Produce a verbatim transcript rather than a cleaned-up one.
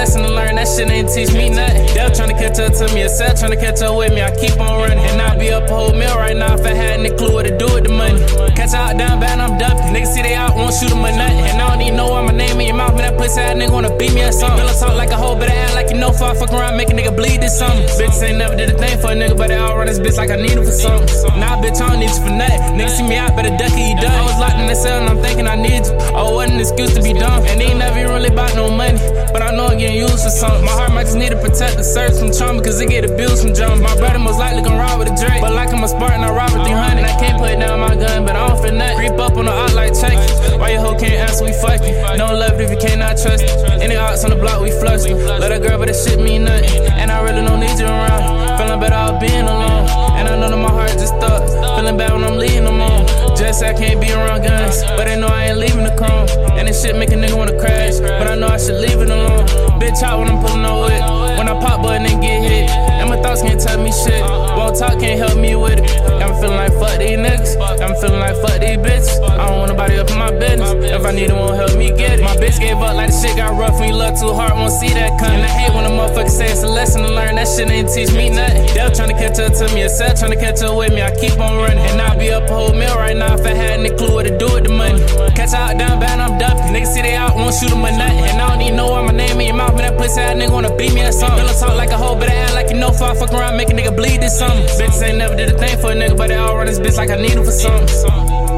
lesson to learn, that shit ain't teach me nothing. They tryna catch up to me, Seth tryna catch up with me, I keep on running. And I be up a whole meal right now if I had any clue what to do with the money. Catch out down bad, I'm dumping. Niggas see they out, won't shoot them or nothing. And I don't even know why my name in your mouth, man, that pussy ass nigga wanna beat me or something. Feel talk like a hoe, better act like you know, for I fuck around, make a nigga bleed this something. Bitches ain't never did a thing for a nigga, but they all run this bitch like I need him for something. Nah, bitch, I don't need you for nothing. Niggas see me out, better duck it, you done. I was locked in the cell and I'm thinking I need you. Oh, what an excuse to be dumb. And ain't never even really about no money, but I know I'm getting used for something. My heart might just need to protect the surge from trauma, cause it get abused from jump. My brother most likely gon' ride with a Drake, but like I'm a Spartan, I ride with three hundred. I can't put down my gun, but I don't feel nothing. Creep up on the out like check it. Why your hoe can't answer, we fucking. Don't love it if you cannot trust it. Any ops on the block, we flush it. Let a girl, but that shit mean nothing. And I really don't need you around. Feeling better out being alone. And I know that my heart just stuck. Feeling bad when I'm leaving them on. Just say I can't be around guns, but they know I ain't leaving the chrome. And this shit make a nigga wanna crash, but I know I should leave it alone. Bitch out when I'm pulling no whip. When I pop button and get hit, and my thoughts can't tell me shit. Won't talk, can't help me with it. I'm feeling like fuck these niggas. I'm feeling like fuck these bitches. I don't want nobody up in my business. If I need it, won't help me get it. My bitch gave up like the shit got rough. When you love too hard, won't see that coming. And I hate when a motherfucker say it's a lesson to learn. That shit ain't teach me nothing. They tryna catch up to me, Seth tryna catch up with me, I keep on running. And I be up a whole meal right now if I had any clue what to do with the money. Catch out down bad, I'm dumping. Niggas see they out, won't shoot them or nothing. And I don't even know why my name in your mouth, man, that pussy ass nigga wanna beat me or something. Feel talk like a hoe, better act like you know, for I fuck around, make a nigga bleed this something. Bitches ain't never did a thing for a nigga, but they all run this bitch like I need him for something.